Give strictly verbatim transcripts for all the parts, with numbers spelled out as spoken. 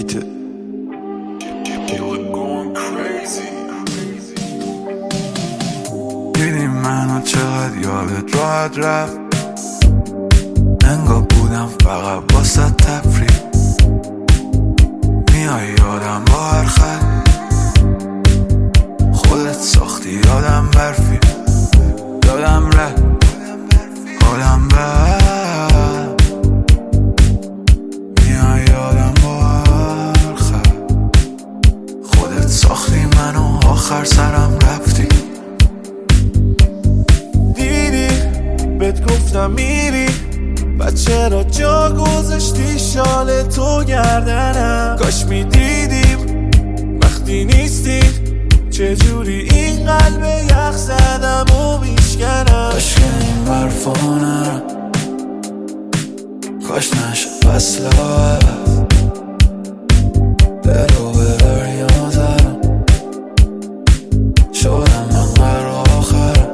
Beat دیدی منو چقدر یادت راحت رفت، انگار بودم فقط واسه تفریح. میای یادم با هر خط، خودت ساختی یادم برفی، یادم رفت حالم بد. میای یادم با هر خط، خودت ساختی منو آخر سرم رفتی. دیدی بهت گفتم میری، بعد چرا جا گذاشتی شال تو گردنم؟ کاش میدیدیم وقتی نیستی چجوری این قلب یخ زدم و میشکنم. کاش که این برفا نرم، کاش نشه فصل عوض، دلو به دریا زدم، شدم من قرار آخرم.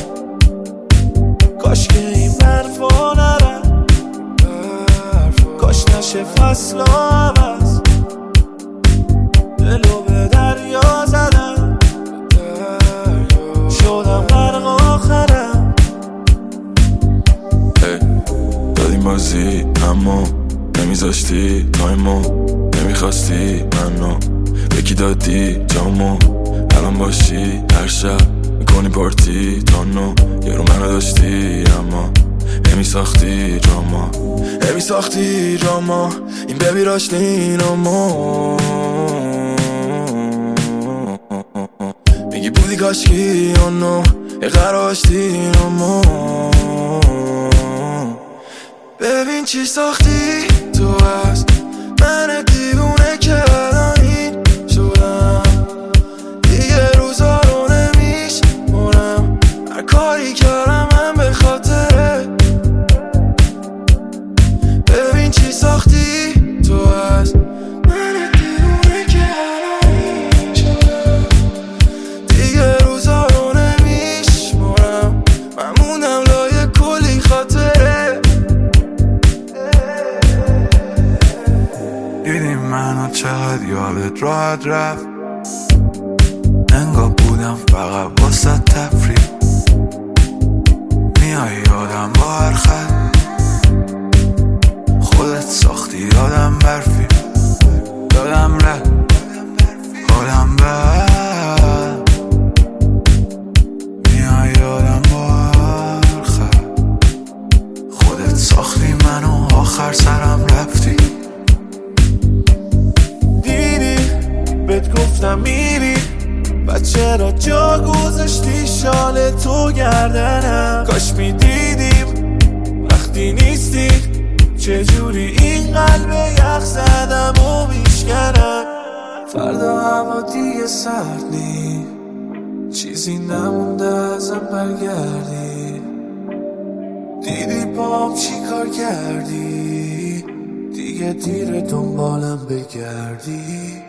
کاش که این برفا نرم، کاش نشه فصل عوض، دلو به دریا زدم، شدم غرق آخرم. دادیم بازی اما نمیذاشتی تایمو، نمیخواستی منو یکی دادی جامو. الان باشی هر شب میکنی پارتی تانو، یه رو منو داشتی اما نمیساختی جاما، نمیساختی جاما. این ببی راشتین اما میگی بودی کاشکی اونو یه قراشتین اما. ببین چی ساختی تو از من دیوونه که الان این شدم، دیگه روزا رو نمیشمرم، هر کاری کردم من به خاطره. ببین چی ساختی تو از من دیوونه که الان این شدم، دیگه روزا رو نمیشمرم، من موندم لای کلی خاطره. دیدی منو چقدر یادت راحت رفت، انگار بودم فقط واسه تفریح. میای یادم با هر خط، خودت ساختی یادم برفی، یادم رفت حالم بد. میای یادم با هر خط، خودت ساختی منو آخر سرم رفتی. بهت گفتم میری، بعد چرا جا گذاشتی شال تو گردنم؟ کاش میدیدیم وقتی نیستی چجوری این قلب یخ زدم و میشکنم. فردا هوا دیگه سرد نی، چیزی نمونده ازم برگردی. دیدی پام چی کار کردی، دیگه دیر دنبالم بگردی.